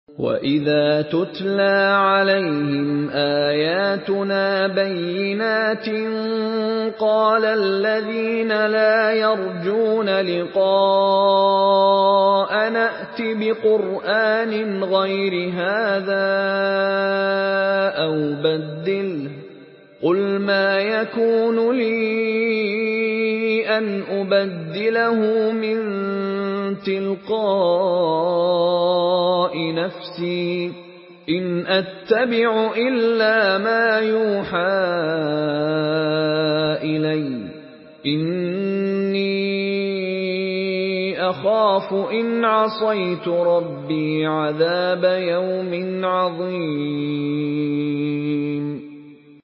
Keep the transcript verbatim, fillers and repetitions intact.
وَإِذَا تُتْلَىٰ عَلَيْهِمْ آيَاتُنَا بَيِّنَاتٍ قَالَ الَّذِينَ لَا يَرْجُونَ لِقَاءَنَا ائْتِ بِقُرْآنٍ غَيْرِ هَٰذَا أَوْ بَدِّلْهُ ۚ قُلْ مَا يَكُونُ لِي أَنْ أُبَدِّلَهُ مِن تِلْقَاءِ نَفْسِي ۖ إِنْ أَتَّبِعُ إِلَّا مَا يُوحَىٰ إِلَيَّ ۖ إِنِّي أَخَافُ إِنْ عَصَيْتُ رَبِّي عَذَابَ يَوْمٍ عَظِيمٍ